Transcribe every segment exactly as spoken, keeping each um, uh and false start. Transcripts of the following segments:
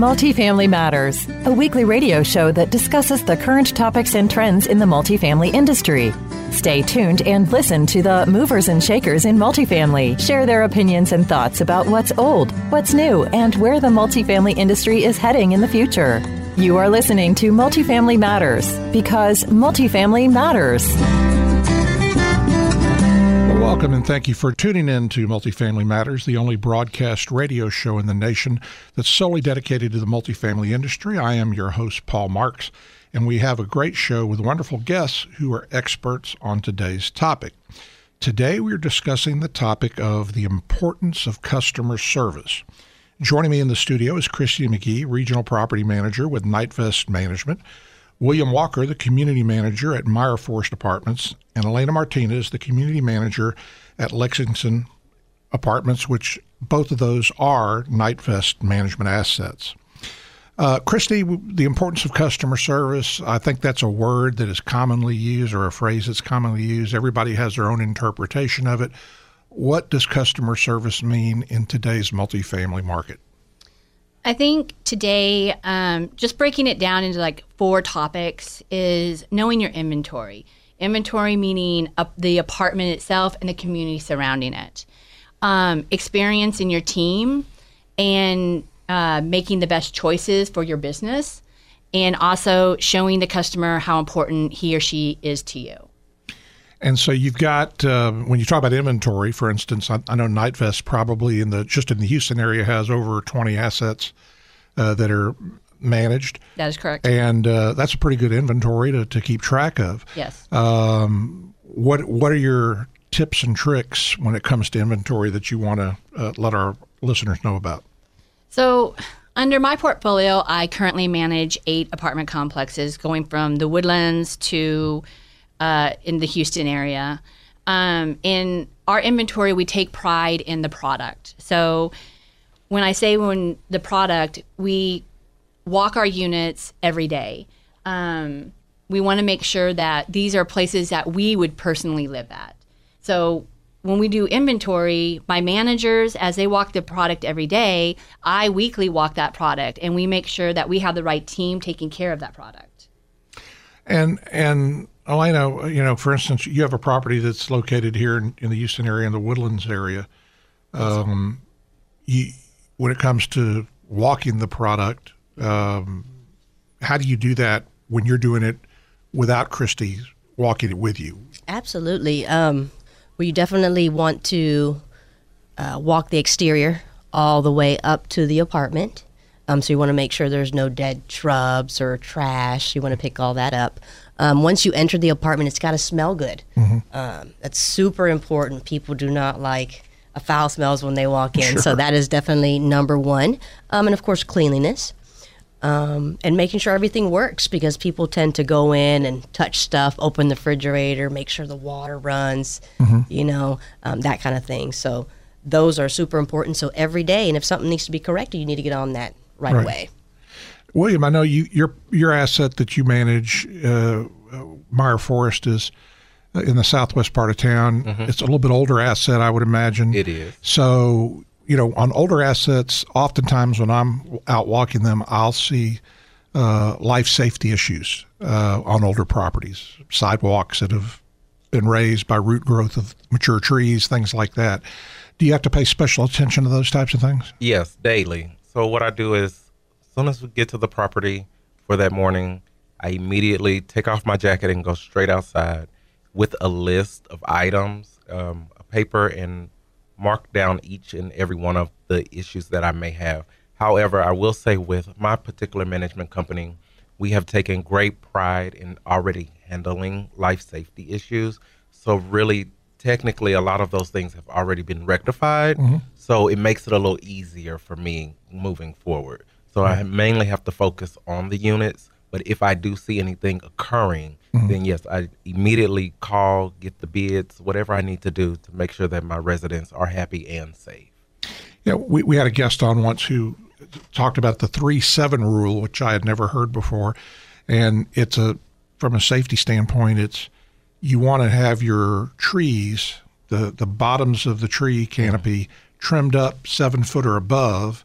Multifamily Matters, a weekly radio show that discusses the current topics and trends in the multifamily industry. Stay tuned and listen to the movers and shakers in multifamily share their opinions and thoughts about what's old, what's new, and where the multifamily industry is heading in the future. You are listening to Multifamily Matters because multifamily matters. Welcome and thank you for tuning in to Multifamily Matters, the only broadcast radio show in the nation that's solely dedicated to the multifamily industry. I am your host, Paul Marks, and we have a great show with wonderful guests who are experts on today's topic. Today, we're discussing the topic of the importance of customer service. Joining me in the studio is Christy McGee, Regional Property Manager with Nightvest Management, William Walker, the Community Manager at Meyer Forest Apartments, and Elena Martinez, the Community Manager at Lexington Apartments, which both of those are Nightvest Management assets. Uh, Christy, the importance of customer service, I think that's a word that is commonly used or a phrase that's commonly used. Everybody has their own interpretation of it. What does customer service mean in today's multifamily market? I think today, um, just breaking it down into like four topics is knowing your inventory. Inventory meaning uh, the apartment itself and the community surrounding it. Um, experience in your team and uh, making the best choices for your business. And also showing the customer how important he or she is to you. And so you've got, uh, when you talk about inventory, for instance, I, I know Nightvest probably in the just in the Houston area has over twenty assets uh, that are managed. That is correct. And uh, that's a pretty good inventory to, to keep track of. Yes. Um, what what are your tips and tricks when it comes to inventory that you want to uh, let our listeners know about? So under my portfolio, I currently manage eight apartment complexes going from the Woodlands to Uh, in the Houston area. Um, in our inventory, we take pride in the product. So when I say when the product, we walk our units every day. Um, we want to make sure that these are places that we would personally live at. So when we do inventory, my managers, as they walk the product every day, I weekly walk that product, and we make sure that we have the right team taking care of that product. And, and, Elena, you know, for instance, you have a property that's located here in, in the Houston area, in the Woodlands area. Um, you, when it comes to walking the product, um, how do you do that when you're doing it without Christy walking it with you? Absolutely. Um, well, you definitely want to uh, walk the exterior all the way up to the apartment. Um, so you want to make sure there's no dead shrubs or trash. You want to pick all that up. Um, once you enter the apartment, it's got to smell good. Mm-hmm. Um, that's super important. People do not like a foul smells when they walk in. Sure. So that is definitely number one. Um, and of course, cleanliness. Um, and making sure everything works, because people tend to go in and touch stuff, open the refrigerator, make sure the water runs, mm-hmm. you know, um, that kind of thing. So those are super important. So every day, and if something needs to be corrected, you need to get on that right, right. away. William, I know you, your your asset that you manage, uh, Meyer Forest, is in the southwest part of town. Mm-hmm. It's a little bit older asset, I would imagine. It is. So, you know, on older assets, oftentimes when I'm out walking them, I'll see uh, life safety issues uh, on older properties, sidewalks that have been raised by root growth of mature trees, things like that. Do you have to pay special attention to those types of things? Yes, daily. So what I do is, as soon as we get to the property for that morning, I immediately take off my jacket and go straight outside with a list of items, um, a paper, and mark down each and every one of the issues that I may have. However, I will say with my particular management company, we have taken great pride in already handling life safety issues. So really, technically, a lot of those things have already been rectified. Mm-hmm. So it makes it a little easier for me moving forward. So I mainly have to focus on the units, but if I do see anything occurring, mm-hmm. then yes, I immediately call, get the bids, whatever I need to do to make sure that my residents are happy and safe. Yeah, we, we had a guest on once who talked about the three seven rule, which I had never heard before. And it's a, from a safety standpoint, it's you want to have your trees, the, the bottoms of the tree canopy, mm-hmm. trimmed up seven foot or above,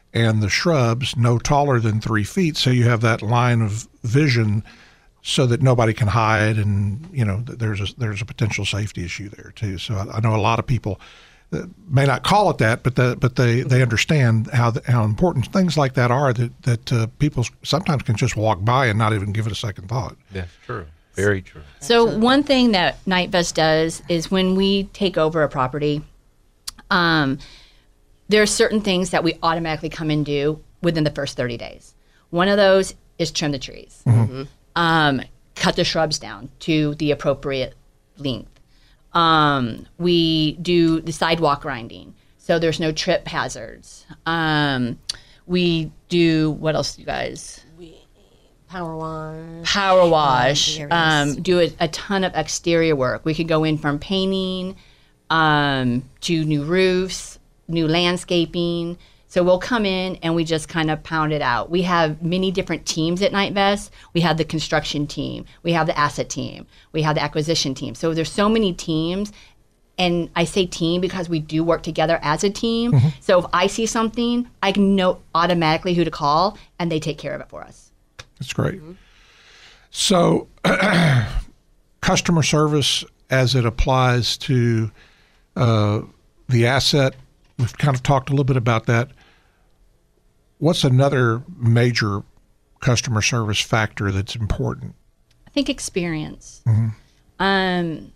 and the shrubs no taller than three feet, so you have that line of vision so that nobody can hide, and you know there's a there's a potential safety issue there too. So I, I know a lot of people may not call it that, but the, but they, they understand how the, how important things like that are. That that uh, people sometimes can just walk by and not even give it a second thought. That's true. Very true. So one thing that NightVest does is when we take over a property, um, there are certain things that we automatically come and do within the first thirty days. One of those is trim the trees, mm-hmm. um, cut the shrubs down to the appropriate length. Um, we do the sidewalk grinding, so there's no trip hazards. Um, we do, what else, you guys? We power wash. Power wash. Um, Um, do a, a ton of exterior work. We could go in from painting um, to new roofs, new landscaping. So we'll come in and we just kind of pound it out. We have many different teams at NightVest. We have the construction team. We have the asset team. We have the acquisition team. So there's so many teams. And I say team because we do work together as a team. Mm-hmm. So if I see something, I can know automatically who to call, and they take care of it for us. That's great. Mm-hmm. So customer service as it applies to uh, the asset, we've kind of talked a little bit about that. What's another major customer service factor that's important? I think experience. Mm-hmm. Um,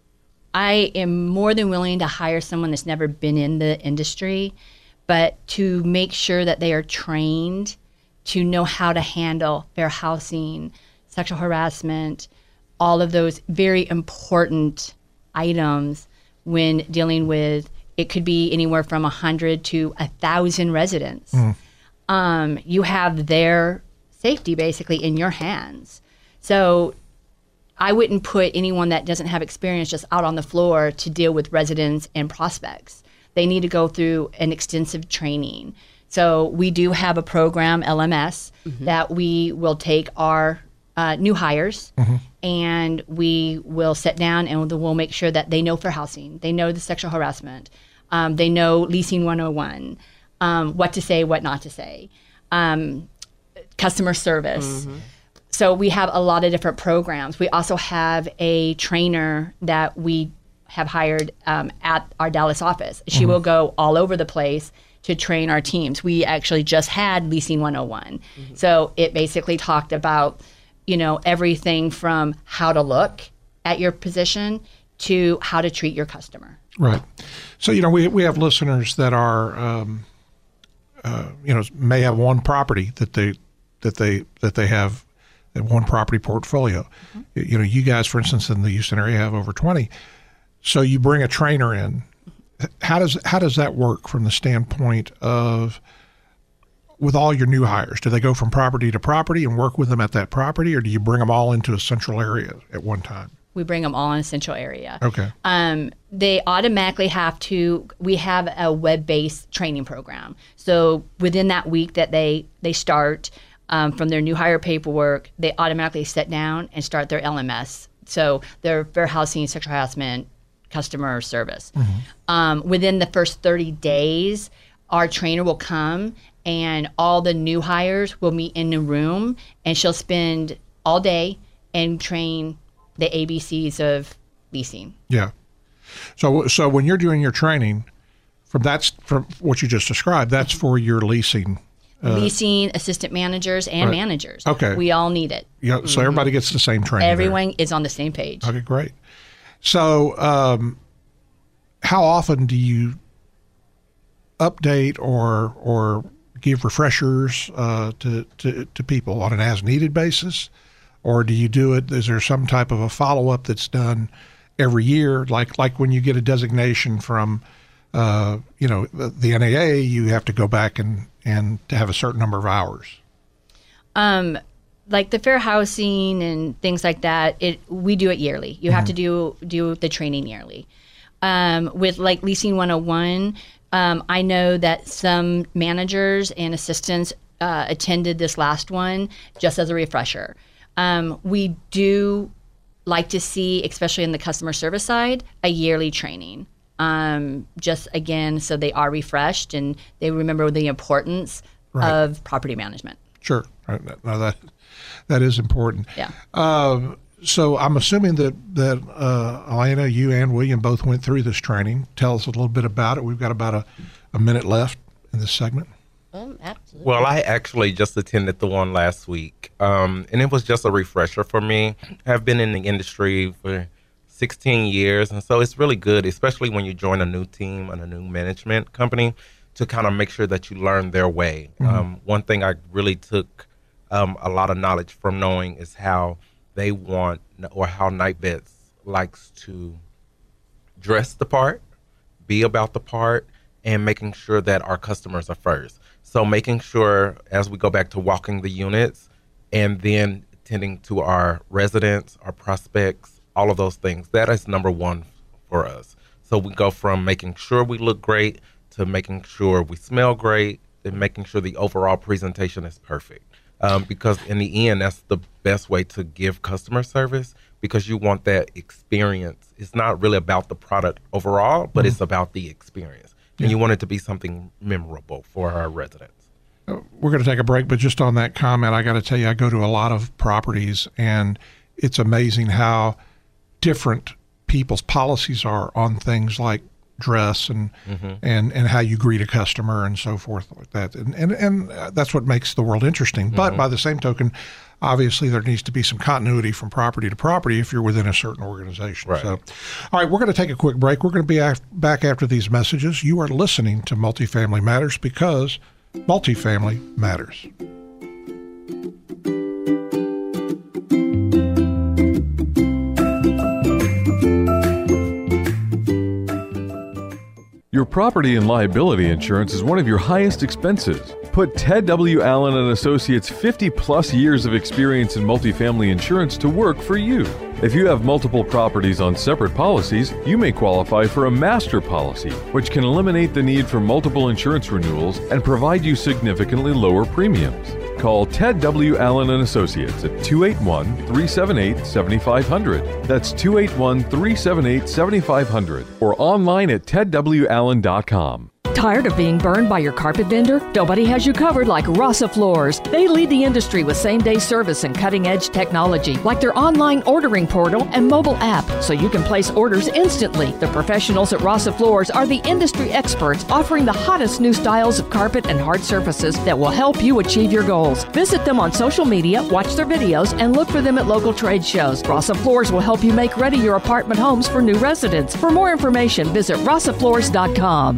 I am more than willing to hire someone that's never been in the industry, but to make sure that they are trained to know how to handle fair housing, sexual harassment, all of those very important items when dealing with, it could be anywhere from one hundred to one thousand residents. Mm. Um, you have their safety basically in your hands. So I wouldn't put anyone that doesn't have experience just out on the floor to deal with residents and prospects. They need to go through an extensive training. So we do have a program, L M S, mm-hmm. that we will take our uh, new hires mm-hmm. and we will sit down and we'll make sure that they know fair housing, they know the sexual harassment, um, they know leasing one oh one, um, what to say, what not to say, um, customer service. Mm-hmm. So we have a lot of different programs. We also have a trainer that we have hired um, at our Dallas office. She mm-hmm. will go all over the place to train our teams. We actually just had Leasing one oh one. Mm-hmm. So it basically talked about, you know, everything from how to look at your position to how to treat your customer. Right. So, you know, we we have listeners that are, um, uh, you know, may have one property that they that they that they have one property portfolio. Mm-hmm. You know, you guys, for instance, in the Houston area have over twenty. So you bring a trainer in. How does how does that work from the standpoint of with all your new hires? Do they go from property to property and work with them at that property, or do you bring them all into a central area at one time? We bring them all in a central area. Okay. Um, they automatically have to, we have a web-based training program. So within that week that they, they start um, from their new hire paperwork, they automatically sit down and start their L M S. So their fair housing, sexual harassment, customer service. Mm-hmm. Um, within the first thirty days, our trainer will come and all the new hires will meet in a room, and she'll spend all day and train the A B Cs of leasing. Yeah. So so when you're doing your training, from that's from what you just described, that's for your leasing. Uh, leasing assistant managers and right. managers. Okay. We all need it. Yeah. So mm-hmm. everybody gets the same training. Everyone there. is on the same page. Okay, great. So um, how often do you update or or give refreshers uh, to, to, to people on an as-needed basis? Or do you do it, is there some type of a follow-up that's done every year? Like like when you get a designation from, uh, you know, the, the N A A, you have to go back and, and to have a certain number of hours. Um, like the fair housing and things like that, it we do it yearly. You mm-hmm. have to do do the training yearly. Um, with like Leasing one oh one, um, I know that some managers and assistants uh, attended this last one just as a refresher. Um, we do like to see, especially in the customer service side, a yearly training. Um, just again, so they are refreshed and they remember the importance Right. of property management. Sure. No, that that is important. Yeah. Um, so I'm assuming that that uh, Elena, you and William both went through this training. Tell us a little bit about it. We've got about a, a minute left in this segment. Um, absolutely. Well, I actually just attended the one last week, um, and it was just a refresher for me. I've been in the industry for sixteen years, and so it's really good, especially when you join a new team and a new management company, to kind of make sure that you learn their way. Mm-hmm. Um, one thing I really took um, a lot of knowledge from knowing is how they want, or how NightVets likes to dress the part, be about the part, and making sure that our customers are first. So making sure, as we go back to walking the units and then tending to our residents, our prospects, all of those things, that is number one for us. So we go from making sure we look great to making sure we smell great and making sure the overall presentation is perfect. Um, because in the end, that's the best way to give customer service, because you want that experience. It's not really about the product overall, but mm-hmm. it's about the experience. And yeah. you want it to be something memorable for our residents. We're going to take a break, but just on that comment, I got to tell you, I go to a lot of properties, and it's amazing how different people's policies are on things like dress and mm-hmm. and and how you greet a customer and so forth like that, and and and that's what makes the world interesting. Mm-hmm. But by the same token, obviously there needs to be some continuity from property to property if you're within a certain organization. Right. So, all right, we're going to take a quick break. We're going to be af- back after these messages. You are listening to Multifamily Matters, because multifamily matters. Your property and liability insurance is one of your highest expenses. Put Ted W. Allen and Associates' fifty plus years of experience in multifamily insurance to work for you. If you have multiple properties on separate policies, you may qualify for a master policy, which can eliminate the need for multiple insurance renewals and provide you significantly lower premiums. Call Ted W. Allen and Associates at two eight one, three seven eight, seven five zero zero. That's two eight one, three seven eight, seven five zero zero, or online at ted w allen dot com. Tired of being burned by your carpet vendor? Nobody has you covered like Rasa Floors. They lead the industry with same-day service and cutting-edge technology, like their online ordering portal and mobile app, so you can place orders instantly. The professionals at Rasa Floors are the industry experts, offering the hottest new styles of carpet and hard surfaces that will help you achieve your goals. Visit them on social media, watch their videos, and look for them at local trade shows. Rasa Floors will help you make ready your apartment homes for new residents. For more information, visit rasa floors dot com.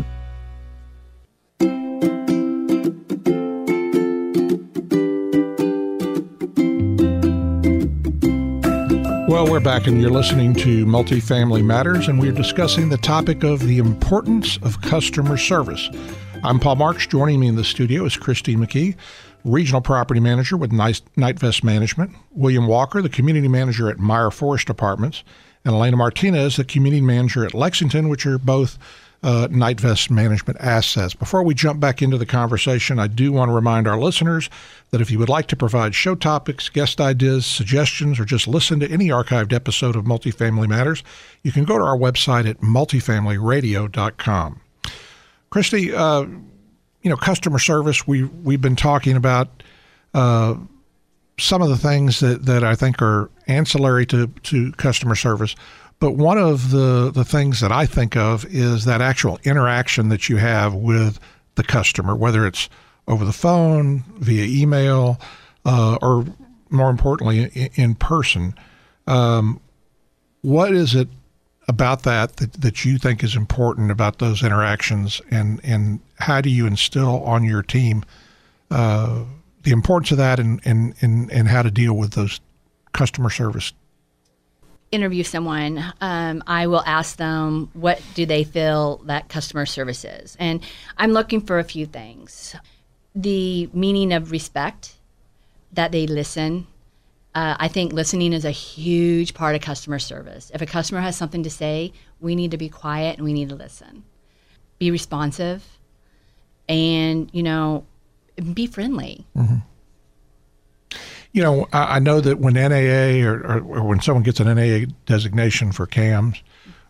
Well, we're back, and you're listening to Multifamily Matters, and we're discussing the topic of the importance of customer service. I'm Paul Marks. Joining me in the studio is Christine McKee, Regional Property Manager with NightVest Management, William Walker, the Community Manager at Meyer Forest Apartments, and Elena Martinez, the Community Manager at Lexington, which are both Uh, NightVest Management assets. Before we jump back into the conversation, I do want to remind our listeners that if you would like to provide show topics, guest ideas, suggestions, or just listen to any archived episode of Multifamily Matters, you can go to our website at multifamily radio dot com. Christy, uh, you know, customer service, we, we've been talking about uh, some of the things that, that I think are ancillary to, to customer service. But one of the, the things that I think of is that actual interaction that you have with the customer, whether it's over the phone, via email, uh, or more importantly, in, in person. Um, what is it about that, that that you think is important about those interactions, and, and how do you instill on your team uh, the importance of that, and, and, and, and how to deal with those customer service? Interview someone, um, I will ask them, what do they feel that customer service is? And I'm looking for a few things. The meaning of respect, that they listen. Uh, I think listening is a huge part of customer service. If a customer has something to say, we need to be quiet and we need to listen. Be responsive and, you know, be friendly. Mm-hmm. You know, I know that when N A A or, or, or when someone gets an N A A designation for C A Ms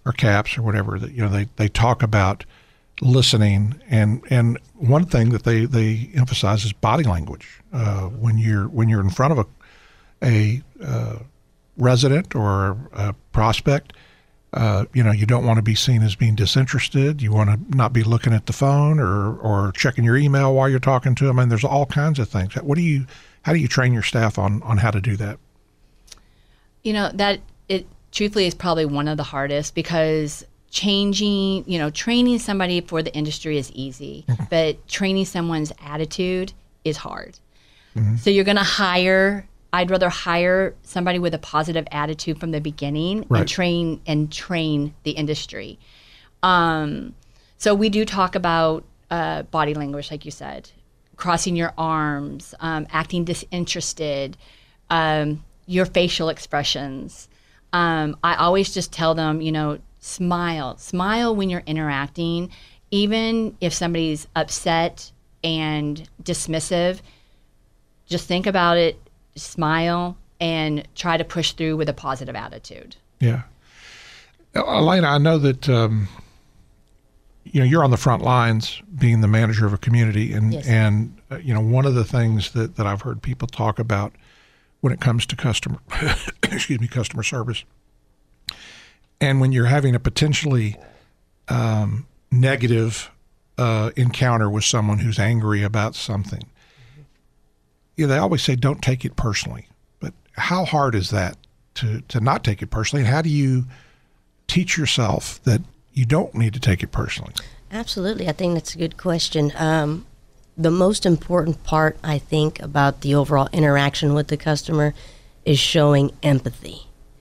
or CAPS or whatever, that, you know, they, they talk about listening, and and one thing that they, they emphasize is body language. Uh, when you're when you're in front of a a uh, resident or a prospect, uh, you know, you don't want to be seen as being disinterested. You want to not be looking at the phone or or checking your email while you're talking to them. And there's all kinds of things. What do you how do you train your staff on on how to do that? You know, that it truthfully is probably one of the hardest, because changing, you know, training somebody for the industry is easy, mm-hmm. but training someone's attitude is hard. Mm-hmm. So you're going to hire, I'd rather hire somebody with a positive attitude from the beginning, right. and train and train the industry. Um, so we do talk about uh, body language, like you said, crossing your arms, um, acting disinterested, um, your facial expressions. Um, I always just tell them, you know, smile. Smile when you're interacting. Even if somebody's upset and dismissive, just think about it, smile, and try to push through with a positive attitude. Yeah. Elena, I know that, um, you know, you're on the front lines being the manager of a community. And, yes. and uh, you know, one of the things that, that I've heard people talk about when it comes to customer, excuse me, customer service, and when you're having a potentially um, negative uh, encounter with someone who's angry about something, mm-hmm. you know, they always say, don't take it personally. But how hard is that to, to not take it personally? And how do you teach yourself that you don't need to take it personally? Absolutely. I think that's a good question. Um, the most important part, I think, about the overall interaction with the customer is showing empathy.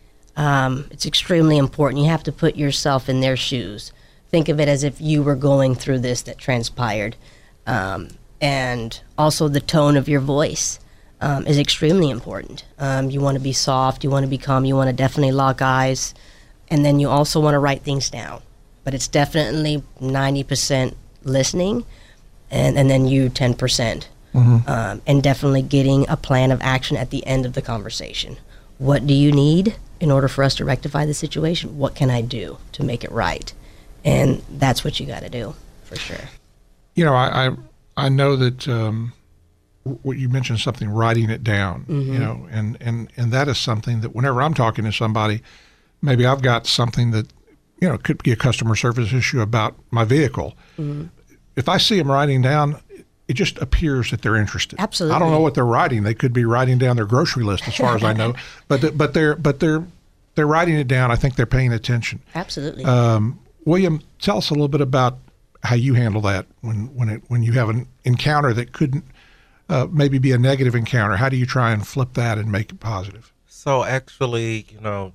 Um, it's extremely important. You have to put yourself in their shoes. Think of it as if you were going through this that transpired. Um, and also the tone of your voice um, is extremely important. Um, you want to be soft, you want to be calm, you want to definitely lock eyes, and then you also want to write things down. But it's definitely ninety percent listening, and, and then you ten percent. Mm-hmm. Um, and definitely getting a plan of action at the end of the conversation. What do you need in order for us to rectify the situation? What can I do to make it right? And that's what you got to do, for sure. You know, I I, I know that um, what you mentioned, something, writing it down, mm-hmm. you know, and, and, and that is something that whenever I'm talking to somebody, maybe I've got something that, you know, could be a customer service issue about my vehicle. Mm-hmm. If I see them writing down, it just appears that they're interested. Absolutely. I don't know what they're writing. They could be writing down their grocery list, as far as I know. But but they're but they're they're writing it down. I think they're paying attention. Absolutely. Um, William, tell us a little bit about how you handle that when when it when you have an encounter that couldn't uh, maybe be a negative encounter. How do you try and flip that and make it positive? So actually, you know,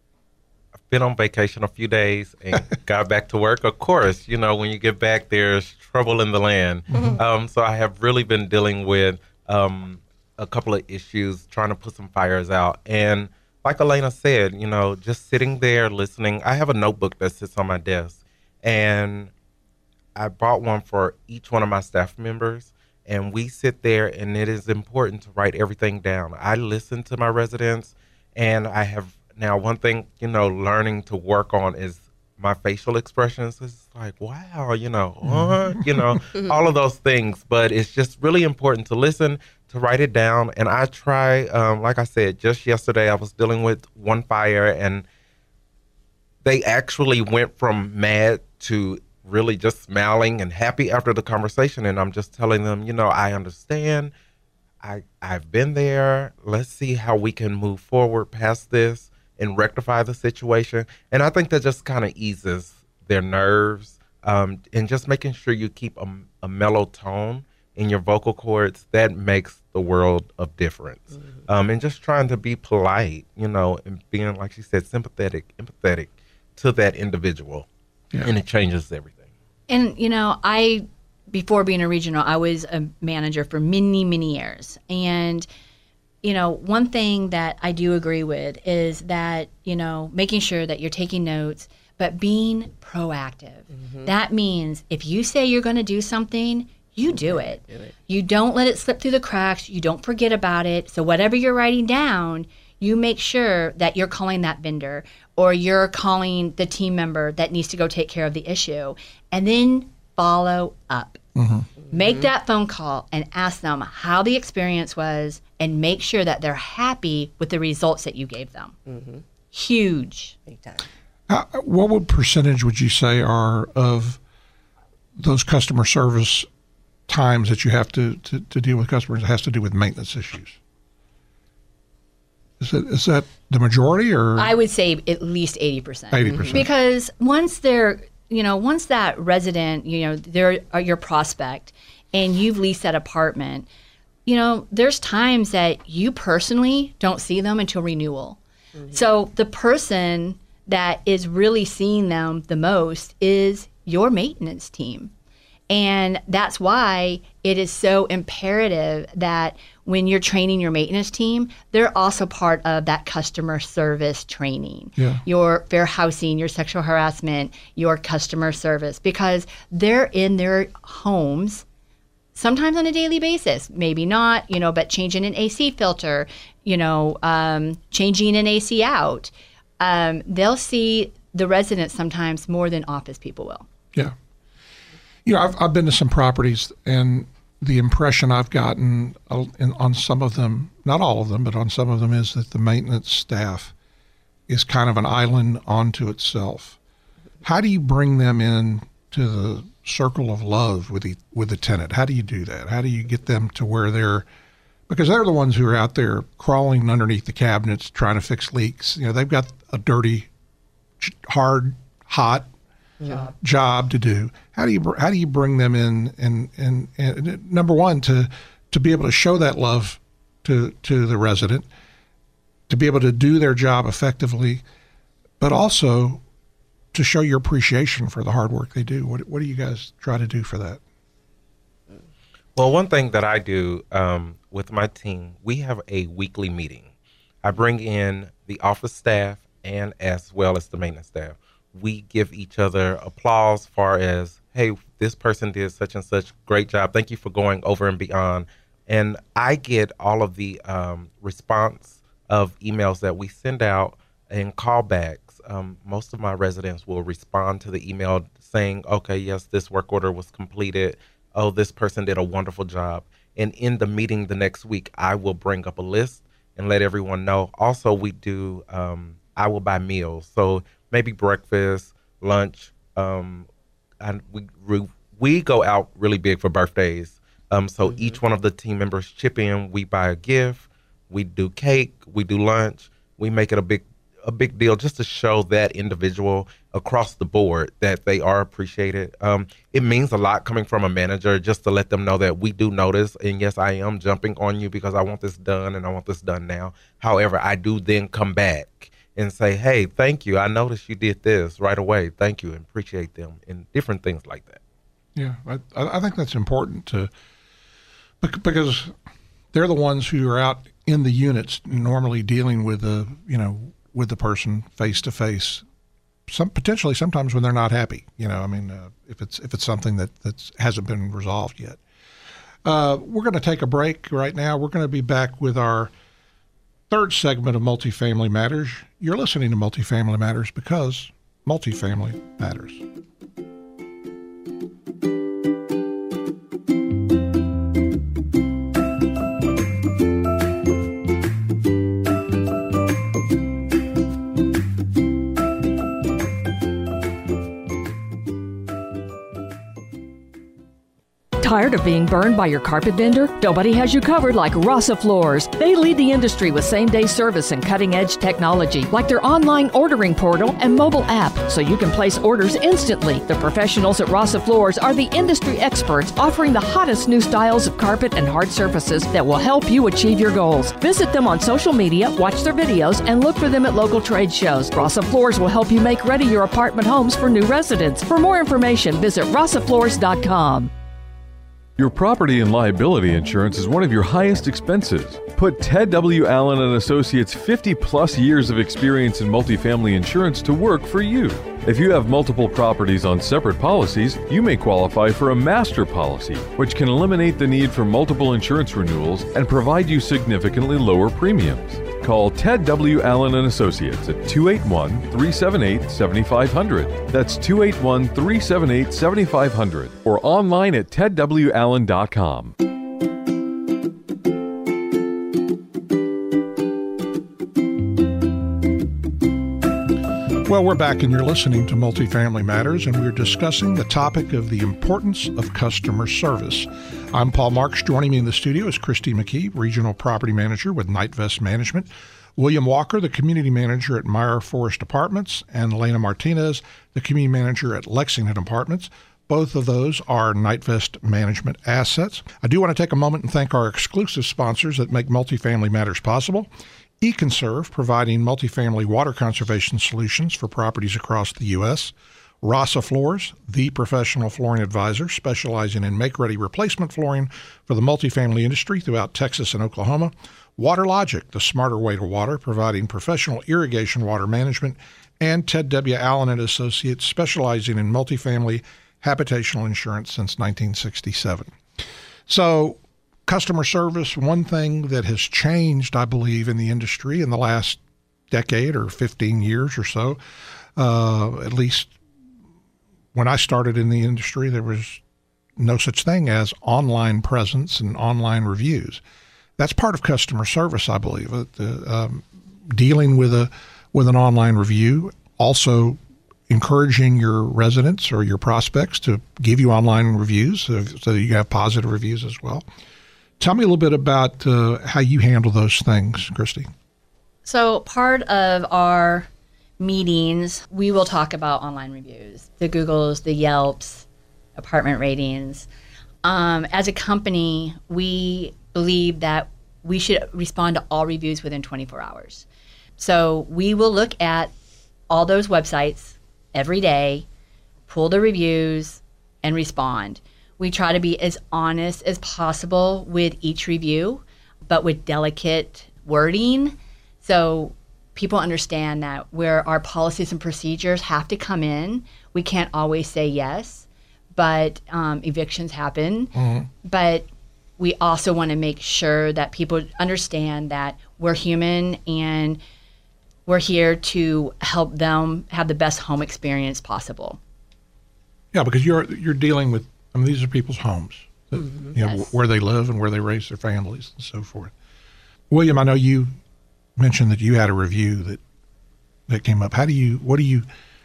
I've been on vacation a few days and got back to work. Of course, you know, when you get back, there's trouble in the land. Mm-hmm. Um, so I have really been dealing with um, a couple of issues, trying to put some fires out. And like Elena said, you know, just sitting there listening. I have a notebook that sits on my desk, and I bought one for each one of my staff members. And we sit there, and it is important to write everything down. I listen to my residents, and I have now one thing, you know, learning to work on is my facial expressions. Is like, wow, you know, uh, you know, all of those things. But it's just really important to listen, to write it down. And I try, um, like I said, just yesterday I was dealing with one fire, and they actually went from mad to really just smiling and happy after the conversation. And I'm just telling them, you know, I understand. I, I've been there. Let's see how we can move forward past this and rectify the situation. And I think that just kind of eases their nerves, um, and just making sure you keep a, a mellow tone in your vocal cords. That makes the world of difference. Mm-hmm. Um, and just trying to be polite, you know, and being, like she said, sympathetic, empathetic to that individual. Yeah. And it changes everything. And, you know, I, before being a regional, I was a manager for many, many years. And you know, one thing that I do agree with is that, you know, making sure that you're taking notes, but being proactive. Mm-hmm. That means if you say you're going to do something, you do it. do it. You don't let it slip through the cracks. You don't forget about it. So whatever you're writing down, you make sure that you're calling that vendor or you're calling the team member that needs to go take care of the issue, and then follow up. Mm-hmm. Make mm-hmm. that phone call and ask them how the experience was and make sure that they're happy with the results that you gave them. Mm-hmm. Huge. Big time. Uh, what would percentage would you say are of those customer service times that you have to, to, to deal with customers that has to do with maintenance issues? Is that, is that the majority, or? I would say at least eighty percent. eighty percent. Because once they're, you know, once that resident, you know, they're your prospect and you've leased that apartment, you know, there's times that you personally don't see them until renewal. Mm-hmm. So the person that is really seeing them the most is your maintenance team. And that's why it is so imperative that when you're training your maintenance team, they're also part of that customer service training. Yeah. Your fair housing, your sexual harassment, your customer service, because they're in their homes sometimes on a daily basis, maybe not, you know, but changing an A C filter, you know, um, changing an A C out. Um, they'll see the residents sometimes more than office people will. Yeah. You know, I've, I've been to some properties, and the impression I've gotten in, on some of them, not all of them, but on some of them, is that the maintenance staff is kind of an island unto itself. How do you bring them in to the circle of love with the, with the tenant? How do you do that? How do you get them to where they're, because they're the ones who are out there crawling underneath the cabinets trying to fix leaks. You know, they've got a dirty, hard, hot job, job to do. How do you how do you bring them in and, and, and number one, to to be able to show that love to to the resident, to be able to do their job effectively, but also to show your appreciation for the hard work they do? What what do you guys try to do for that? Well, one thing that I do um, with my team, we have a weekly meeting. I bring in the office staff and as well as the maintenance staff. We give each other applause far as, hey, this person did such and such, great job. Thank you for going over and beyond. And I get all of the um, response of emails that we send out and callbacks. Um, most of my residents will respond to the email saying, okay, yes, this work order was completed. Oh, this person did a wonderful job. And in the meeting the next week, I will bring up a list and let everyone know. Also, we do, um, I will buy meals. So maybe breakfast, lunch. Um, and we, we we go out really big for birthdays. Um, so mm-hmm. each one of the team members chip in. We buy a gift. We do cake. We do lunch. We make it a big a big deal just to show that individual across the board that they are appreciated. Um, it means a lot coming from a manager just to let them know that we do notice. And yes, I am jumping on you because I want this done and I want this done now. However, I do then come back and say, hey, thank you. I noticed you did this right away. Thank you, and appreciate them, and different things like that. Yeah, I, I think that's important to, because they're the ones who are out in the units normally dealing with the, you know, with the person face to face. Some potentially sometimes when they're not happy. You know, I mean, uh, if it's if it's something that that's hasn't been resolved yet. Uh, we're going to take a break right now. We're going to be back with our third segment of Multifamily Matters. You're listening to Multifamily Matters because multifamily matters. Tired of being burned by your carpet vendor? Nobody has you covered like Rasa Floors. They lead the industry with same-day service and cutting-edge technology, like their online ordering portal and mobile app, so you can place orders instantly. The professionals at Rasa Floors are the industry experts offering the hottest new styles of carpet and hard surfaces that will help you achieve your goals. Visit them on social media, watch their videos, and look for them at local trade shows. Rasa Floors will help you make ready your apartment homes for new residents. For more information, visit rasa floors dot com. Your property and liability insurance is one of your highest expenses. Put Ted W. Allen and Associates' fifty plus years of experience in multifamily insurance to work for you. If you have multiple properties on separate policies, you may qualify for a master policy, which can eliminate the need for multiple insurance renewals and provide you significantly lower premiums. Call Ted W. Allen and Associates at two eight one, three seven eight, seven five zero zero. That's two eight one, three seven eight, seven five zero zero or online at ted w allen dot com. Well, we're back and you're listening to Multifamily Matters, and we're discussing the topic of the importance of customer service. I'm Paul Marks. Joining me in the studio is Christy McKee, Regional Property Manager with Nightvest Management, William Walker, the Community Manager at Meyer Forest Apartments, and Elena Martinez, the Community Manager at Lexington Apartments. Both of those are Nightvest Management assets. I do want to take a moment and thank our exclusive sponsors that make Multifamily Matters possible. EconServe, providing multifamily water conservation solutions for properties across the U S Rasa Floors, the professional flooring advisor specializing in make-ready replacement flooring for the multifamily industry throughout Texas and Oklahoma. WaterLogic, the smarter way to water, providing professional irrigation water management. And Ted W. Allen and Associates, specializing in multifamily habitational insurance since nineteen sixty-seven. So, customer service, one thing that has changed, I believe, in the industry in the last decade or fifteen years or so, uh, at least when I started in the industry, there was no such thing as online presence and online reviews. That's part of customer service, I believe, uh, um, dealing with a with an online review, also encouraging your residents or your prospects to give you online reviews so, so that you have positive reviews as well. Tell me a little bit about uh, how you handle those things, Christy. So part of our meetings, we will talk about online reviews, the Googles, the Yelps, apartment ratings. Um, as a company, we believe that we should respond to all reviews within twenty-four hours. So we will look at all those websites every day, pull the reviews, and respond. We try to be as honest as possible with each review, but with delicate wording. So people understand that where our policies and procedures have to come in, we can't always say yes, but um, evictions happen. Mm-hmm. But we also want to make sure that people understand that we're human and we're here to help them have the best home experience possible. Yeah, because you're you're dealing with, I mean, these are people's homes, that, mm-hmm. you know, yes. where they live and where they raise their families and so forth. William, I know you mentioned that you had a review that that came up. How do you, what do you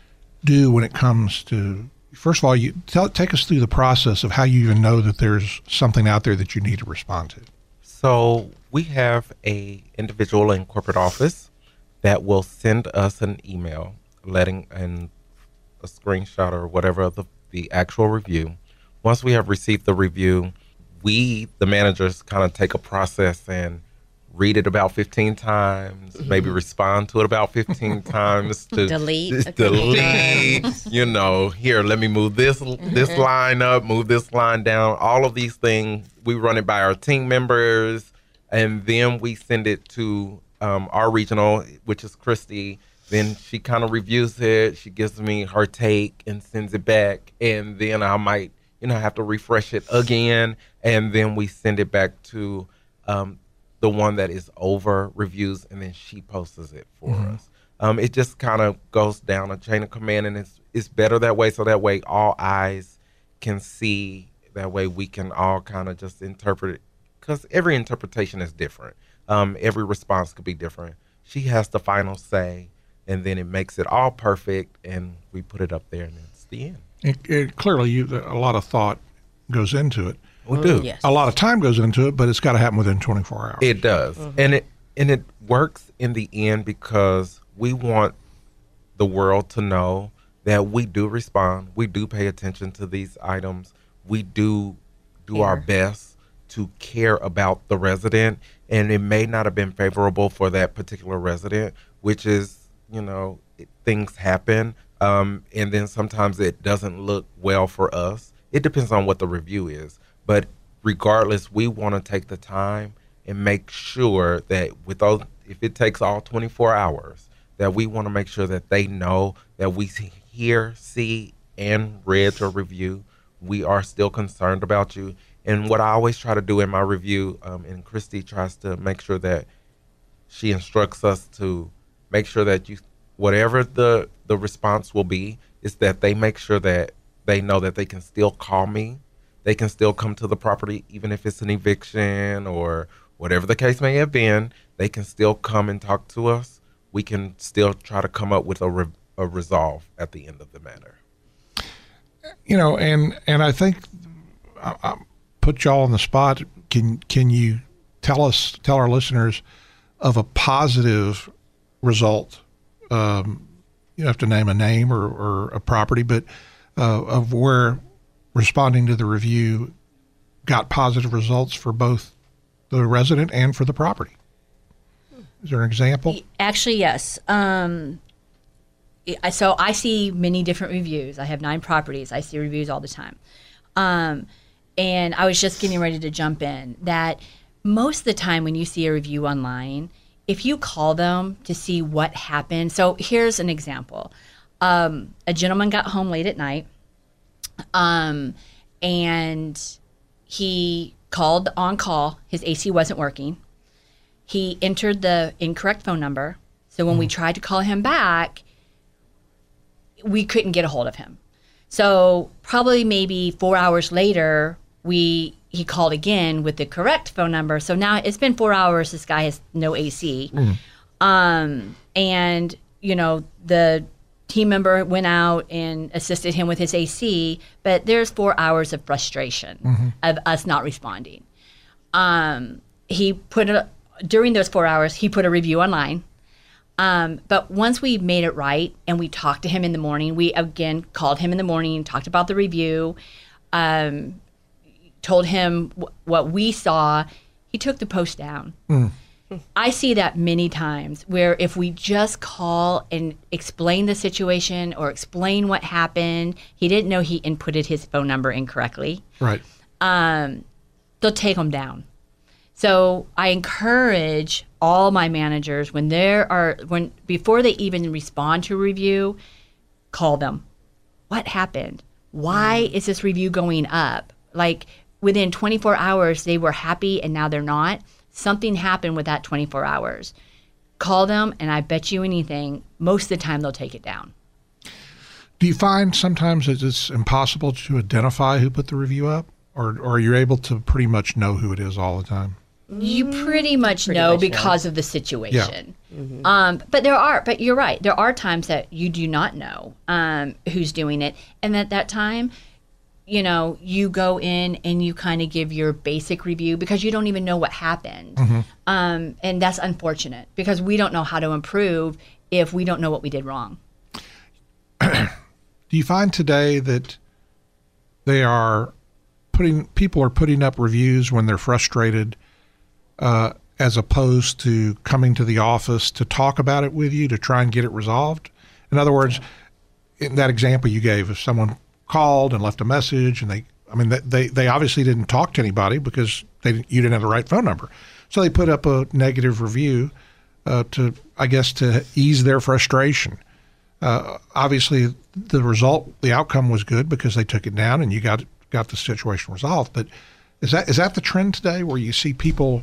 do when it comes to, first of all, you tell, take us through the process of how you even know that there's something out there that you need to respond to. So we have a individual in corporate office that will send us an email letting and a screenshot or whatever of the, the actual review. Once we have received the review, we, the managers, kind of take a process and read it about fifteen times, mm-hmm. maybe respond to it about fifteen times. To delete. Delete, you know, here, let me move this this mm-hmm. line up, move this line down. All of these things, we run it by our team members, and then we send it to um, our regional, which is Christy. Then she kind of reviews it. She gives me her take and sends it back. And then I might, you know, have to refresh it again. And then we send it back to um, the one that is over reviews. And then she posts it for mm-hmm. us. Um, it just kind of goes down a chain of command. And it's, it's better that way. So that way all eyes can see. That way we can all kind of just interpret it. Because every interpretation is different. Um, every response could be different. She has the final say. And then it makes it all perfect, and we put it up there, and it's the end. It, it, clearly, you, a lot of thought goes into it. We do. Yes. A lot of time goes into it, but it's got to happen within twenty-four hours. It does, mm-hmm. and it and it works in the end because we want the world to know that we do respond, we do pay attention to these items, we do do care. Our best to care about the resident, and it may not have been favorable for that particular resident, which is. You know, it, things happen, um, and then sometimes it doesn't look well for us. It depends on what the review is. But regardless, we want to take the time and make sure that with those, if it takes all twenty-four hours, that we want to make sure that they know that we hear, see, and read your review. We are still concerned about you. And what I always try to do in my review, um, and Christy tries to make sure that she instructs us to make sure that you, whatever the, the response will be, is that they make sure that they know that they can still call me. They can still come to the property, even if it's an eviction or whatever the case may have been. They can still come and talk to us. We can still try to come up with a, re- a resolve at the end of the matter. You know, and and I think I, I put y'all on the spot. Can can you tell us, tell our listeners of a positive result? Um, you don't have to name a name or, or a property, but uh, of where responding to the review got positive results for both the resident and for the property. Is there an example? Actually, yes. Um, I- so I see many different reviews. I have nine properties. I see reviews all the time. Um, and I was just getting ready to jump in that most of the time when you see a review online, if you call them to see what happened. So here's an example. Um, a gentleman got home late at night, um, and he called on call. His A C wasn't working. He entered the incorrect phone number. So when mm. we tried to call him back, we couldn't get a hold of him. So probably maybe four hours later, we he called again with the correct phone number. So now it's been four hours. This guy has no A C. Mm. Um, and, you know, the team member went out and assisted him with his A C, but there's four hours of frustration mm-hmm. of us not responding. Um, he put a, during those four hours, he put a review online. Um, but once we made it right and we talked to him in the morning, we again called him in the morning, talked about the review, um, told him w- what we saw. He took the post down. Mm. I see that many times where if we just call and explain the situation or explain what happened, he didn't know he inputted his phone number incorrectly. Right. Um, they'll take them down. So I encourage all my managers when there are when before they even respond to a review, call them. What happened? Why is this review going up? Like within twenty-four hours they were happy and now they're not. Something happened with that twenty-four hours. Call them, and I bet you anything, most of the time they'll take it down. Do you find sometimes that it's impossible to identify who put the review up, or, or are you able to pretty much know who it is all the time? You pretty much Pretty know much because know. of the situation. Yeah. Mm-hmm. Um, but there are, but you're right. There are times that you do not know um, who's doing it, and at that time, you know, you go in and you kind of give your basic review because you don't even know what happened. Mm-hmm. Um, and that's unfortunate because we don't know how to improve if we don't know what we did wrong. Do you find today that they are putting, people are putting up reviews when they're frustrated, uh, as opposed to coming to the office to talk about it with you to try and get it resolved? In other words, in that example you gave, if someone called and left a message, and they, I mean, they they obviously didn't talk to anybody because they you didn't have the right phone number, so they put up a negative review uh, to, I guess, to ease their frustration. Uh, obviously, the result, the outcome was good because they took it down and you got got the situation resolved. But is that is that the trend today, where you see people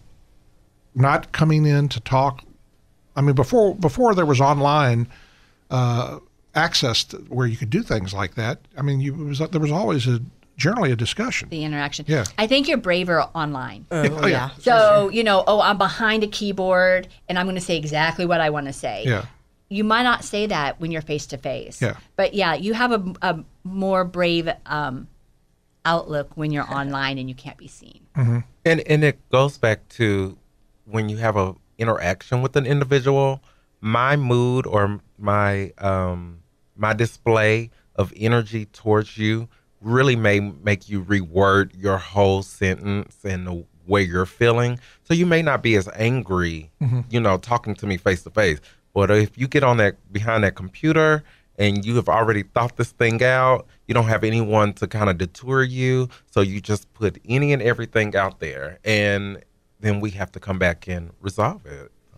not coming in to talk? I mean, before before there was online Uh, access to where you could do things like that. I mean, you, it was, there was always a generally a discussion. The interaction. Yeah. I think you're braver online. Oh, Oh, yeah. yeah. So, you know, oh, I'm behind a keyboard and I'm going to say exactly what I want to say. Yeah. You might not say that when you're face to face. Yeah. But yeah, you have a, a more brave um, outlook when you're online and you can't be seen. Mm-hmm. And and it goes back to when you have a interaction with an individual, my mood or my um, my display of energy towards you really may make you reword your whole sentence and the way you're feeling. So you may not be as angry, mm-hmm. you know, talking to me face to face. But if you get on that behind that computer and you have already thought this thing out, you don't have anyone to kind of detour you. So you just put any and everything out there, and then we have to come back and resolve it.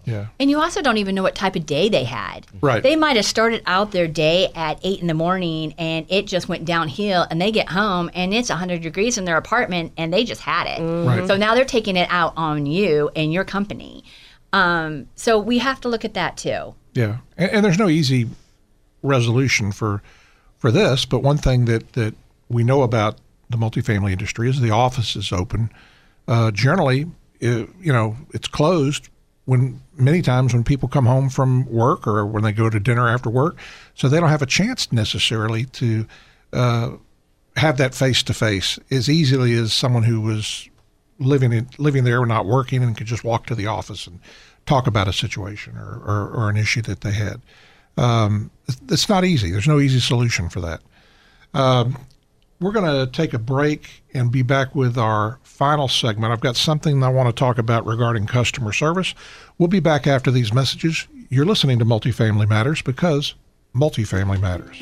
Yeah. And you also don't even know what type of day they had. Right. They might have started out their day at eight in the morning and it just went downhill, and they get home and it's one hundred degrees in their apartment and they just had it. Right. So now they're taking it out on you and your company. Um, so we have to look at that too. Yeah. And, and there's no easy resolution for for this, but one thing that, that we know about the multifamily industry is the office is open. Uh, generally, it, you know, it's closed when many times when people come home from work or when they go to dinner after work, so they don't have a chance necessarily to uh, have that face-to-face as easily as someone who was living in, living there and not working and could just walk to the office and talk about a situation or, or, or an issue that they had. Um, it's not easy. There's no easy solution for that. Um, we're going to take a break and be back with our final segment. I've got something I want to talk about regarding customer service. We'll be back after these messages. You're listening to Multifamily Matters because multifamily matters.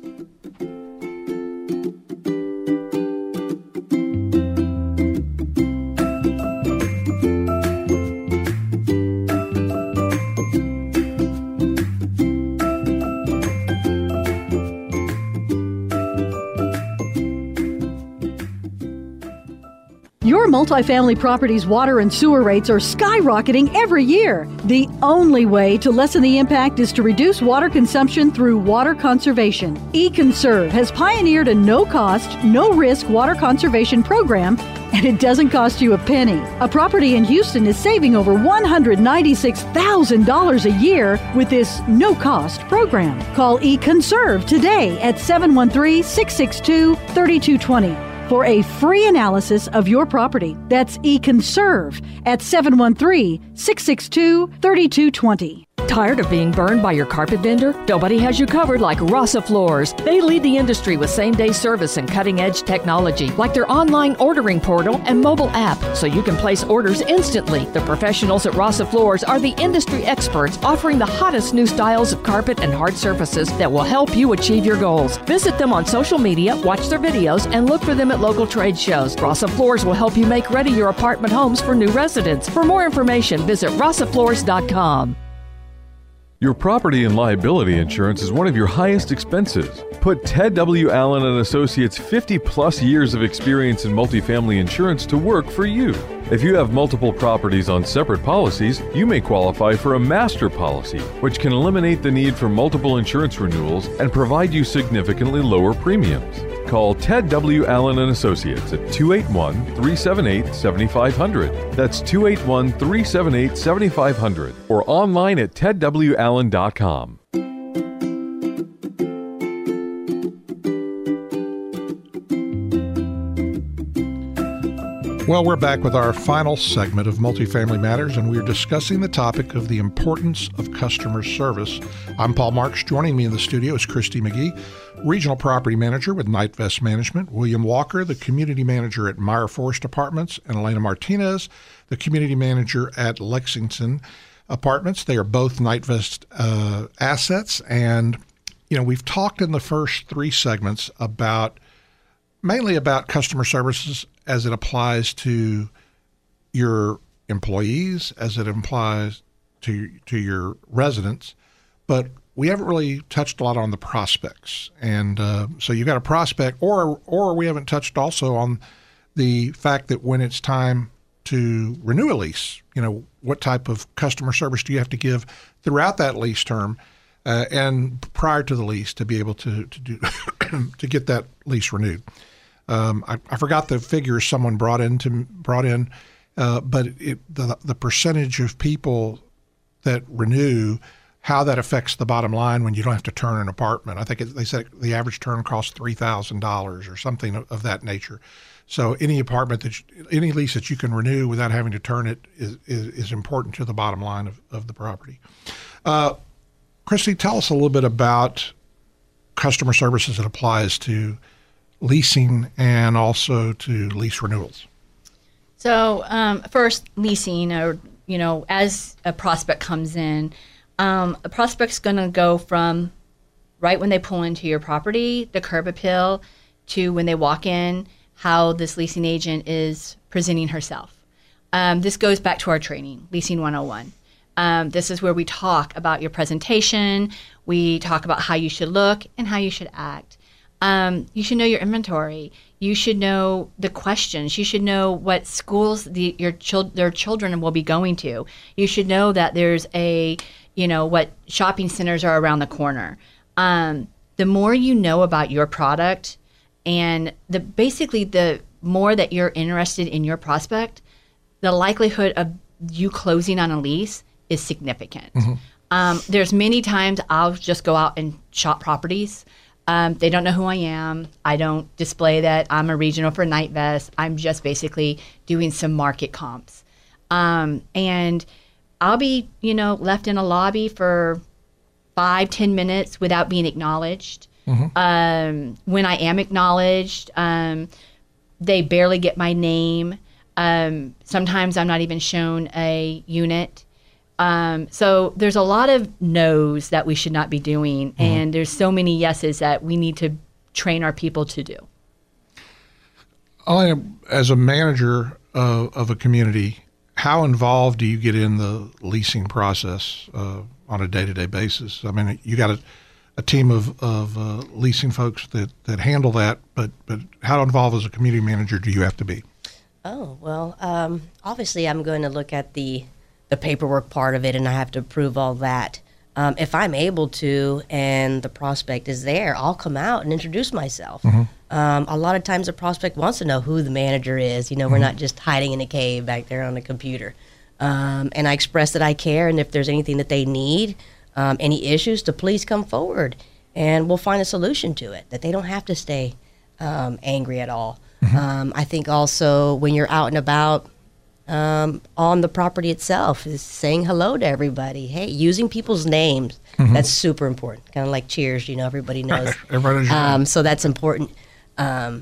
Your multifamily property's water and sewer rates are skyrocketing every year. The only way to lessen the impact is to reduce water consumption through water conservation. eConserve has pioneered a no-cost, no-risk water conservation program, and it doesn't cost you a penny. A property in Houston is saving over one hundred ninety-six thousand dollars a year with this no-cost program. Call eConserve today at seven one three, six six two, three two two zero. for a free analysis of your property. That's eConserve at seven one three, six six two, three two two zero. Tired of being burned by your carpet vendor? Nobody has you covered like Rasa Floors. They lead the industry with same-day service and cutting-edge technology, like their online ordering portal and mobile app, so you can place orders instantly. The professionals at Rasa Floors are the industry experts offering the hottest new styles of carpet and hard surfaces that will help you achieve your goals. Visit them on social media, watch their videos, and look for them at local trade shows. Rasa Floors will help you make ready your apartment homes for new residents. For more information, visit rasa floors dot com. Your property and liability insurance is one of your highest expenses. Put Ted W. Allen and Associates' fifty plus years of experience in multifamily insurance to work for you. If you have multiple properties on separate policies, you may qualify for a master policy, which can eliminate the need for multiple insurance renewals and provide you significantly lower premiums. Call Ted W. Allen and Associates at two eight one, three seven eight, seven five zero zero. That's two eight one, three seven eight, seven five zero zero or online at ted w allen dot com. Well, we're back with our final segment of Multifamily Matters, and we're discussing the topic of the importance of customer service. I'm Paul Marks. Joining me in the studio is Christy McGee, Regional Property Manager with Nightvest Management, William Walker, the Community Manager at Meyer Forest Apartments, and Elena Martinez, the Community Manager at Lexington Apartments. They are both Nightvest uh, assets, and you know we've talked in the first three segments about mainly about customer services as it applies to your employees, as it applies to to your residents, but we haven't really touched a lot on the prospects. And uh, so you've got a prospect, or or we haven't touched also on the fact that when it's time to renew a lease, you know, what type of customer service do you have to give throughout that lease term uh, and prior to the lease to be able to to do to get that lease renewed. Um, I, I forgot the figures someone brought into brought in, uh, but it, the the percentage of people that renew, how that affects the bottom line when you don't have to turn an apartment. I think it, they said the average turn costs three thousand dollars or something of, of that nature. So any apartment that you, any lease that you can renew without having to turn it is is, is important to the bottom line of, of the property. Uh, Christy, tell us a little bit about customer services that applies to leasing and also to lease renewals. So um, first, leasing, or you know, as a prospect comes in, um, a prospect's going to go from right when they pull into your property, the curb appeal, to when they walk in, how this leasing agent is presenting herself. Um, this goes back to our training, Leasing one oh one. Um, this is where we talk about your presentation. We talk about how you should look and how you should act. Um, you should know your inventory. You should know the questions. You should know what schools the, your chil- their children will be going to. You should know that there's a, you know, what shopping centers are around the corner. Um, the more you know about your product, and the basically the more that you're interested in your prospect, the likelihood of you closing on a lease is significant. Mm-hmm. Um, there's many times I'll just go out and shop properties. Um, they don't know who I am. I don't display that I'm a regional for NightVest. I'm just basically doing some market comps. Um, and I'll be, you know, left in a lobby for five, ten minutes without being acknowledged. Mm-hmm. Um, when I am acknowledged, um, they barely get my name. Um, sometimes I'm not even shown a unit. Um, so there's a lot of no's that we should not be doing, mm-hmm. and there's so many yeses that we need to train our people to do. As a manager of, of a community, how involved do you get in the leasing process uh, on a day-to-day basis? I mean, you got a, a team of, of uh, leasing folks that, that handle that, but, but how involved as a community manager do you have to be? Oh, well, um, obviously I'm going to look at the the paperwork part of it, and I have to approve all that. Um, if I'm able to and the prospect is there, I'll come out and introduce myself. Mm-hmm. Um, a lot of times the prospect wants to know who the manager is. You know, mm-hmm. we're not just hiding in a cave back there on the computer. Um, and I express that I care, and if there's anything that they need, um, any issues, to please come forward, and we'll find a solution to it, that they don't have to stay um, angry at all. Mm-hmm. Um, I think also when you're out and about, Um, on the property itself, is saying hello to everybody. Hey, using people's names, mm-hmm. that's super important. Kind of like Cheers, you know, everybody knows. Everybody knows. Um, so that's important um,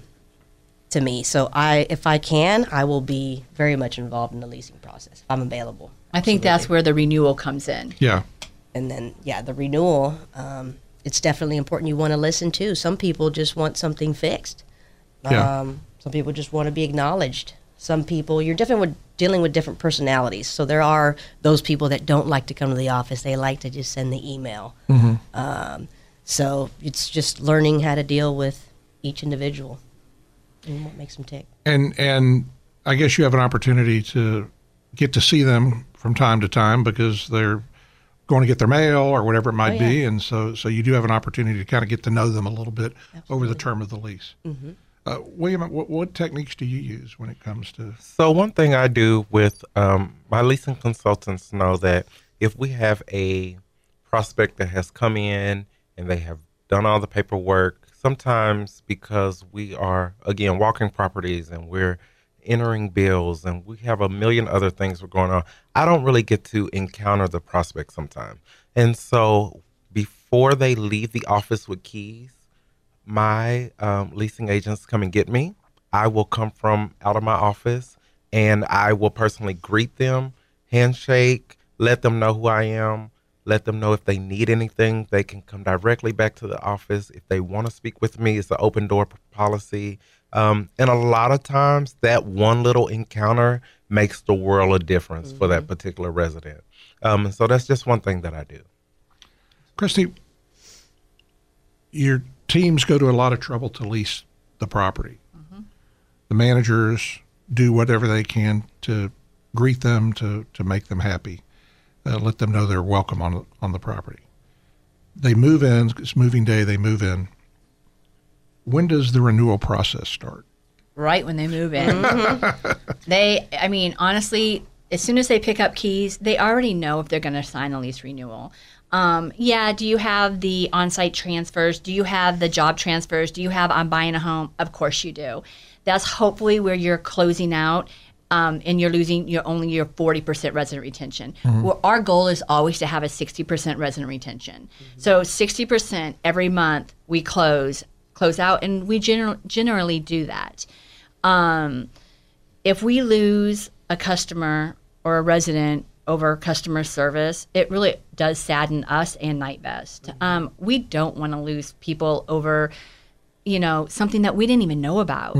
to me. So I, if I can, I will be very much involved in the leasing process if I'm available. I think Absolutely. That's where the renewal comes in. Yeah. And then, yeah, the renewal, um, it's definitely important. You want to listen to. Some people just want something fixed. Yeah. Um, some people just want to be acknowledged. Some people, you're different with dealing with different personalities. So there are those people that don't like to come to the office. They like to just send the email. Mm-hmm. Um, so it's just learning how to deal with each individual and what makes them tick. And and I guess you have an opportunity to get to see them from time to time because they're going to get their mail or whatever it might oh, yeah. be. And so, so you do have an opportunity to kind of get to know them a little bit Absolutely. Over the term of the lease. Mm-hmm. Uh, William, what, what techniques do you use when it comes to? So one thing I do with um, my leasing consultants know that if we have a prospect that has come in and they have done all the paperwork, sometimes because we are, again, walking properties and we're entering bills and we have a million other things that are going on, I don't really get to encounter the prospect sometimes. And so before they leave the office with keys, my um, leasing agents come and get me. I will come from out of my office and I will personally greet them, handshake, let them know who I am, let them know if they need anything, they can come directly back to the office. If they want to speak with me, it's an open door policy. Um, and a lot of times that one little encounter makes the world of difference mm-hmm. for that particular resident. Um, so that's just one thing that I do. Christy, your teams go to a lot of trouble to lease the property. Mm-hmm. The managers do whatever they can to greet them, to, to make them happy, uh, let them know they're welcome on on the property. They move in, it's moving day, they move in. When does the renewal process start? Right when they move in. Mm-hmm. They, I mean, honestly, as soon as they pick up keys, they already know if they're going to sign a lease renewal. Um, yeah, do you have the on-site transfers? Do you have the job transfers? Do you have I'm buying a home? Of course you do. That's hopefully where you're closing out um, and you're losing your only your forty percent resident retention. Mm-hmm. Well, our goal is always to have a sixty percent resident retention. Mm-hmm. So sixty percent every month we close, close out, and we gener- generally do that. Um, if we lose a customer or a resident over customer service, it really does sadden us and NightVest. Mm-hmm. Um, we don't want to lose people over, you know, something that we didn't even know about. Mm-hmm.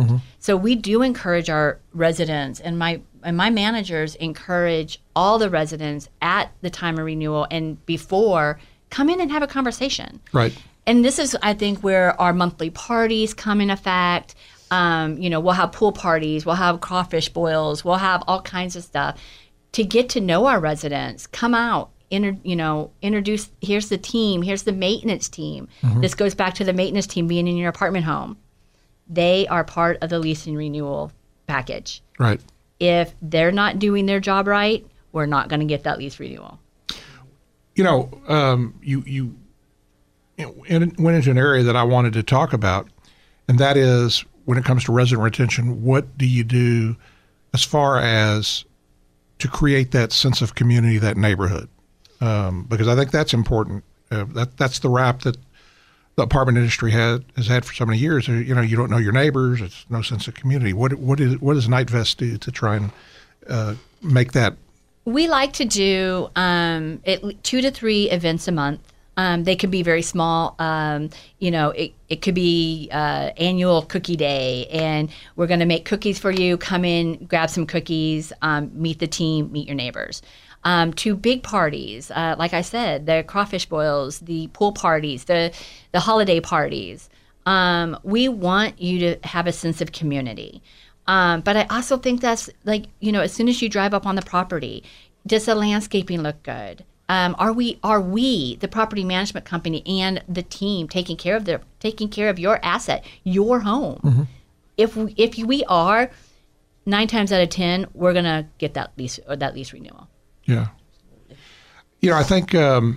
So we do encourage our residents, and my and my managers encourage all the residents at the time of renewal and before, come in and have a conversation. Right. And this is, I think, where our monthly parties come in effect. Um, you know, we'll have pool parties, we'll have crawfish boils, we'll have all kinds of stuff to get to know our residents. Come out, inter, you know, introduce, here's the team, here's the maintenance team. Mm-hmm. This goes back to the maintenance team being in your apartment home. They are part of the lease and renewal package. Right. If they're not doing their job right, we're not going to get that lease renewal. You know, um, you, you went into an area that I wanted to talk about, and that is when it comes to resident retention, what do you do as far as to create that sense of community, that neighborhood? Um, because I think that's important. Uh, that that's the rap that the apartment industry had has had for so many years. You know, you don't know your neighbors. It's no sense of community. What what is what does NightVest do to try and uh, make that? We like to do um, it, two to three events a month. Um, they could be very small. Um, you know, it, it could be uh, annual cookie day, and we're going to make cookies for you. Come in, grab some cookies, um, meet the team, meet your neighbors. Um, to big parties, uh, like I said, the crawfish boils, the pool parties, the the holiday parties. Um, we want you to have a sense of community. Um, but I also think that's like, you know, as soon as you drive up on the property, does the landscaping look good? Um, are we are we the property management company and the team taking care of the taking care of your asset, your home? Mm-hmm. If we, if we are, nine times out of ten, we're gonna get that lease or that lease renewal. Yeah, you know, I think um,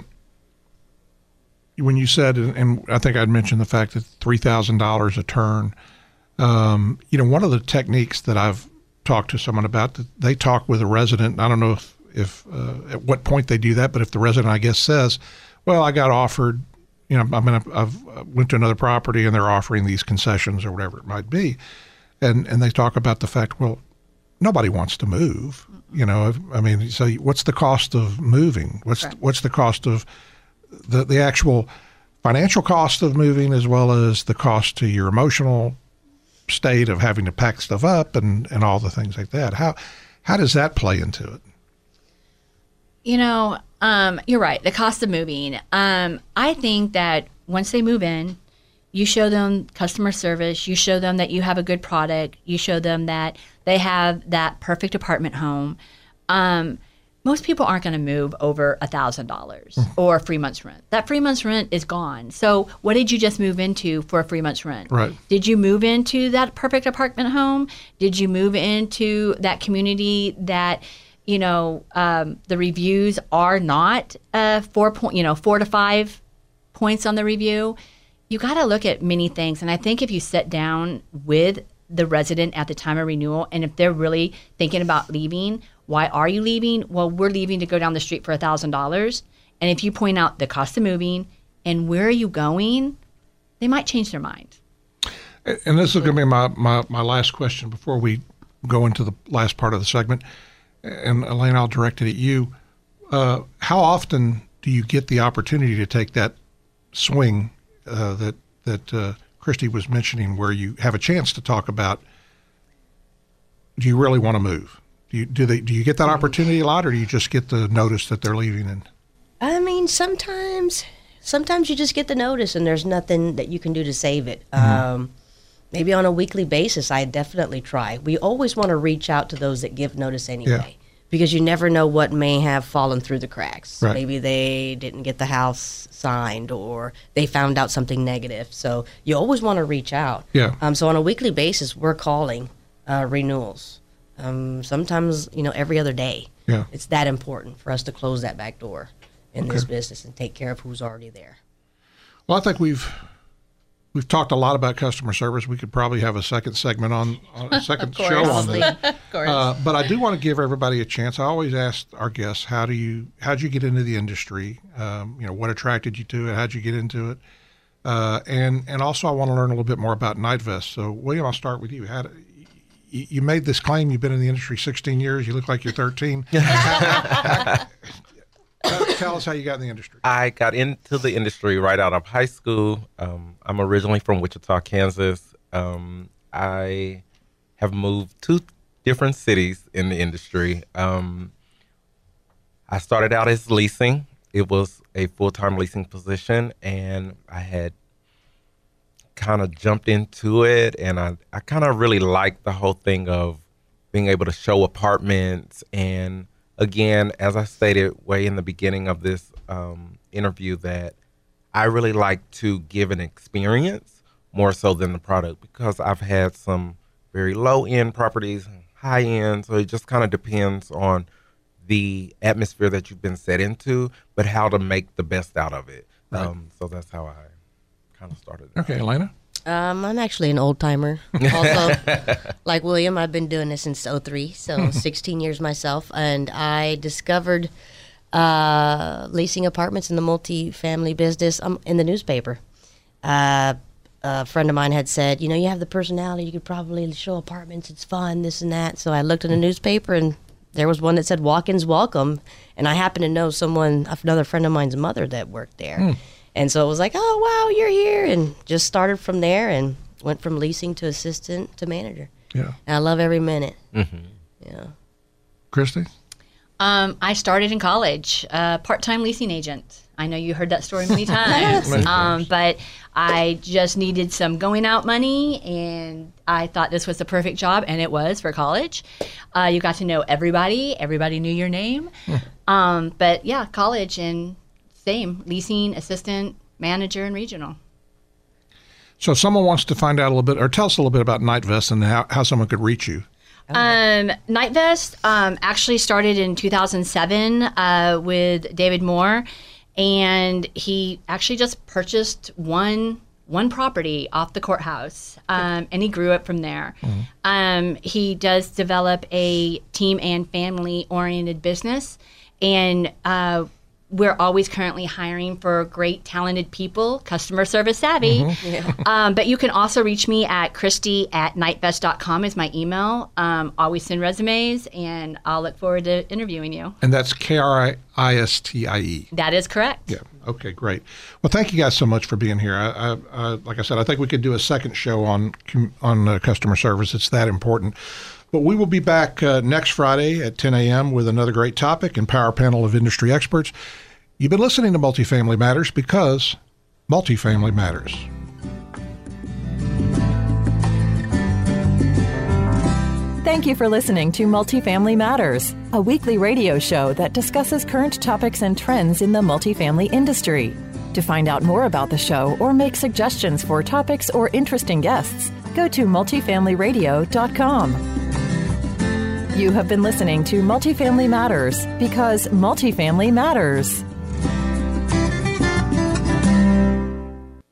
when you said, and I think I'd mentioned the fact that three thousand dollars a turn. Um, you know, one of the techniques that I've talked to someone about, that they talk with a resident. I don't know if. If uh, at what point they do that, but if the resident, I guess, says, "Well, I got offered, you know, I mean, I've went to another property and they're offering these concessions or whatever it might be," and and they talk about the fact, well, nobody wants to move, you know. I mean, so what's the cost of moving? What's right. what's the cost of the the actual financial cost of moving, as well as the cost to your emotional state of having to pack stuff up and and all the things like that. How how does that play into it? You know, um, you're right. The cost of moving. Um, I think that once they move in, you show them customer service. You show them that you have a good product. You show them that they have that perfect apartment home. Um, most people aren't going to move over a thousand dollars or a free month's rent. That free month's rent is gone. So, what did you just move into for a free month's rent? Right. Did you move into that perfect apartment home? Did you move into that community that? You know, um, the reviews are not uh, four point, you know, four to five points on the review. You got to look at many things, and I think if you sit down with the resident at the time of renewal, and if they're really thinking about leaving, why are you leaving? Well, we're leaving to go down the street for a thousand dollars, and if you point out the cost of moving and where are you going, they might change their mind. And this is going to be my, my my last question before we go into the last part of the segment. And Elaine, I'll direct it at you. Uh, how often do you get the opportunity to take that swing uh, that that uh, Christy was mentioning, where you have a chance to talk about? Do you really want to move? Do you do they do you get that opportunity a lot, or do you just get the notice that they're leaving? And I mean, sometimes sometimes you just get the notice, and there's nothing that you can do to save it. Mm-hmm. Um, Maybe on a weekly basis, I definitely try. We always want to reach out to those that give notice anyway, yeah. because you never know what may have fallen through the cracks. Right. Maybe they didn't get the house signed, or they found out something negative. So you always want to reach out. Yeah. Um, so on a weekly basis, we're calling uh, renewals. Um, sometimes, you know, every other day. Yeah. It's that important for us to close that back door in okay. this business and take care of who's already there. Well, I think we've... We've talked a lot about customer service. We could probably have a second segment on, on a second course, show on this. Of course. Uh, but I do want to give everybody a chance. I always ask our guests, how do you, how'd you get into the industry? Um, you know, what attracted you to it? How'd you get into it? Uh, and and also I want to learn a little bit more about NightVest. So William, I'll start with you. How do, you, you made this claim. You've been in the industry sixteen years. You look like you're thirteen. Tell us how you got in the industry. I got into the industry right out of high school. Um, I'm originally from Wichita, Kansas. Um, I have moved to different cities in the industry. Um, I started out as leasing. It was a full-time leasing position, and I had kind of jumped into it, and I, I kind of really liked the whole thing of being able to show apartments. And again, as I stated way in the beginning of this um, interview, that I really like to give an experience more so than the product, because I've had some very low-end properties, high-end, so it just kind of depends on the atmosphere that you've been set into, but how to make the best out of it. Right. Um, so that's how I kind of started. Okay, Elena? Um, I'm actually an old timer. Also, like William, I've been doing this since oh three, so sixteen years myself. And I discovered uh, leasing apartments in the multifamily business um, in the newspaper. Uh, a friend of mine had said, you know, you have the personality, you could probably show apartments, it's fun, this and that. So I looked in the newspaper, and there was one that said walk-ins welcome. And I happened to know someone, another friend of mine's mother that worked there. Hmm. And so it was like, oh, wow, you're here. And just started from there and went from leasing to assistant to manager. Yeah. And I love every minute. Mm-hmm. Yeah. Christy? Um, I started in college, uh, part-time leasing agent. I know you heard that story many times, um, but I just needed some going out money, and I thought this was the perfect job, and it was for college. Uh, you got to know everybody. Everybody knew your name. um, but yeah, college and same, leasing, assistant, manager, and regional. So if someone wants to find out a little bit, or tell us a little bit about NightVest and how, how someone could reach you. Um, NightVest um, actually started in two thousand seven uh, with David Moore, and he actually just purchased one one property off the courthouse, um, and he grew it from there. Mm-hmm. Um, he does develop a team and family-oriented business, and uh, we're always currently hiring for great, talented people, customer service savvy. Mm-hmm. Yeah. Um, but you can also reach me at Christy at nightvest dot com is my email. Um, always send resumes, and I'll look forward to interviewing you. And that's K R I S T I E. That is correct. Yeah. Okay, great. Well, thank you guys so much for being here. I, I, I, like I said, I think we could do a second show on on uh, customer service. It's that important. But we will be back uh, next Friday at ten a.m. with another great topic and power panel of industry experts. You've been listening to Multifamily Matters because multifamily matters. Thank you for listening to Multifamily Matters, a weekly radio show that discusses current topics and trends in the multifamily industry. To find out more about the show or make suggestions for topics or interesting guests, go to multifamily radio dot com. You have been listening to Multifamily Matters because multifamily matters.